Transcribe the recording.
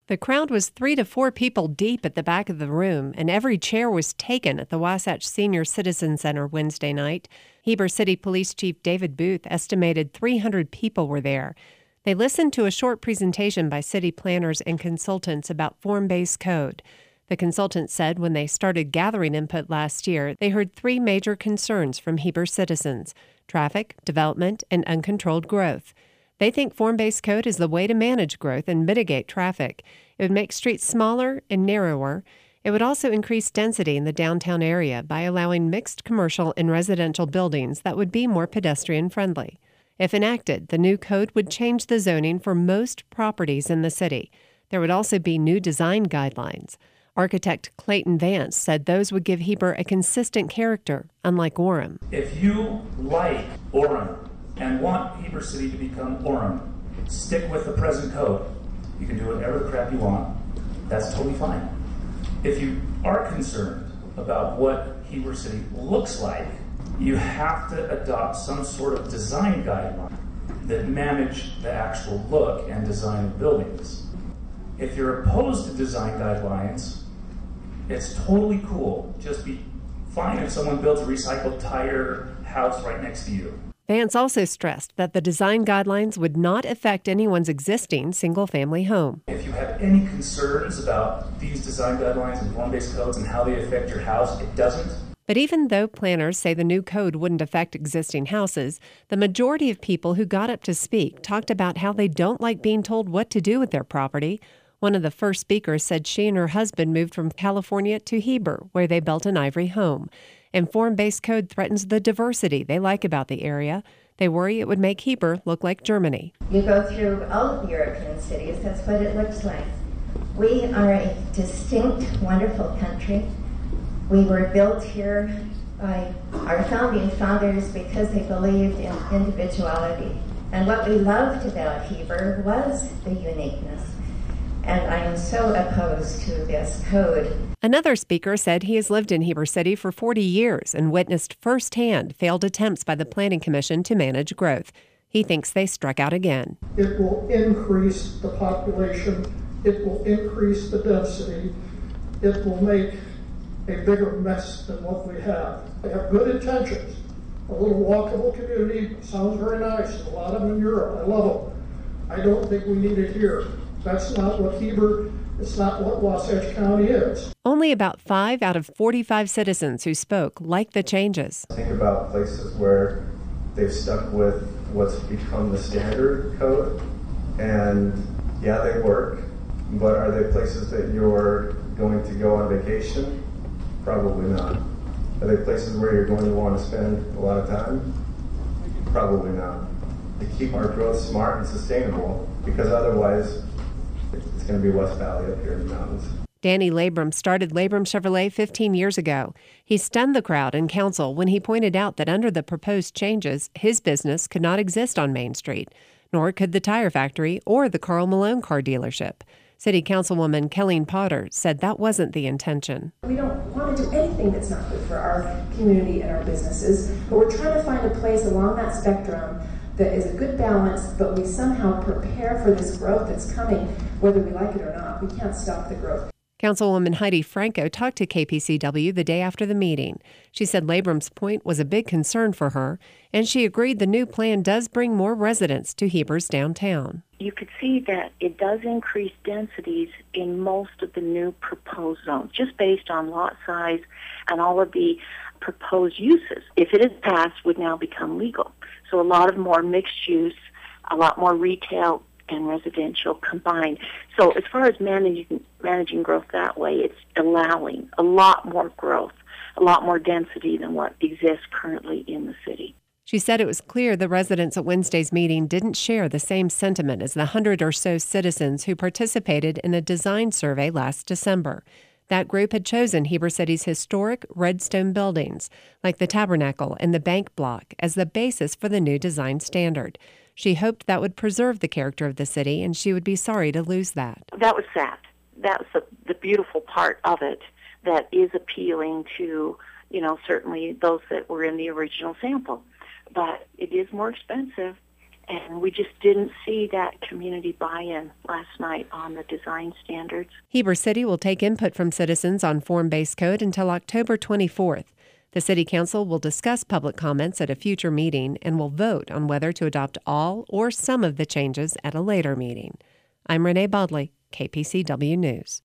The crowd was 3 to 4 people deep at the back of the room, and every chair was taken at the Wasatch Senior Citizen Center Wednesday night. Heber City Police Chief David Booth estimated 300 people were there. They listened to a short presentation by city planners and consultants about form-based code. The consultants said when they started gathering input last year, they heard 3 major concerns from Heber citizens: traffic, development, and uncontrolled growth. They think form-based code is the way to manage growth and mitigate traffic. It would make streets smaller and narrower. It would also increase density in the downtown area by allowing mixed commercial and residential buildings that would be more pedestrian-friendly. If enacted, the new code would change the zoning for most properties in the city. There would also be new design guidelines. Architect Clayton Vance said those would give Heber a consistent character, unlike Orem. If you like Orem and want Heber City to become Orem, stick with the present code. You can do whatever the crap you want. That's totally fine. If you are concerned about what Heber City looks like, you have to adopt some sort of design guideline that manage the actual look and design of buildings. If you're opposed to design guidelines, it's totally cool. Just be fine if someone builds a recycled tire house right next to you. Vance also stressed that the design guidelines would not affect anyone's existing single-family home. If you have any concerns about these design guidelines and form-based codes and how they affect your house, it doesn't. But even though planners say the new code wouldn't affect existing houses, the majority of people who got up to speak talked about how they don't like being told what to do with their property. One of the first speakers said she and her husband moved from California to Heber, where they built an ivory home. And form-based code threatens the diversity they like about the area. They worry it would make Heber look like Germany. You go through all of the European cities, that's what it looks like. We are a distinct, wonderful country. We were built here by our founding fathers because they believed in individuality. And what we loved about Heber was the uniqueness. And I am so opposed to this code. Another speaker said he has lived in Heber City for 40 years and witnessed firsthand failed attempts by the Planning Commission to manage growth. He thinks they struck out again. It will increase the population. It will increase the density. It will make a bigger mess than what we have. They have good intentions. A little walkable community sounds very nice. A lot of them in Europe. I love them. I don't think we need it here. That's not what Heber, it's not what Wasatch County is. Only about 5 out of 45 citizens who spoke liked the changes. Think about places where they've stuck with what's become the standard code, and yeah, they work, but are they places that you're going to go on vacation? Probably not. Are they places where you're going to want to spend a lot of time? Probably not. To keep our growth smart and sustainable, because otherwise it's going to be West Valley up here in the mountains. Danny Labrum started Labrum Chevrolet 15 years ago. He stunned the crowd and council when he pointed out that under the proposed changes, his business could not exist on Main Street, nor could the tire factory or the Carl Malone car dealership. City Councilwoman Kelleen Potter said that wasn't the intention. We don't want to do anything that's not good for our community and our businesses, but we're trying to find a place along that spectrum that is a good balance, but we somehow prepare for this growth that's coming, whether we like it or not. We can't stop the growth. Councilwoman Heidi Franco talked to KPCW the day after the meeting. She said Labrum's point was a big concern for her, and she agreed the new plan does bring more residents to Heber's downtown. You could see that it does increase densities in most of the new proposed zones, just based on lot size and all of the proposed uses. If it is passed, would now become legal. So a lot of more mixed use, a lot more retail and residential combined. So as far as managing growth that way, it's allowing a lot more growth, a lot more density than what exists currently in the city. She said it was clear the residents at Wednesday's meeting didn't share the same sentiment as the 100 or so citizens who participated in a design survey last December. That group had chosen Heber City's historic redstone buildings, like the Tabernacle and the Bank Block, as the basis for the new design standard. She hoped that would preserve the character of the city, and she would be sorry to lose that. That was sad. That's the beautiful part of it that is appealing to, certainly those that were in the original sample. But it is more expensive, And we just didn't see that community buy-in last night on the design standards. Heber City will take input from citizens on form-based code until October 24th. The City Council will discuss public comments at a future meeting and will vote on whether to adopt all or some of the changes at a later meeting. I'm Renee Bodley, KPCW News.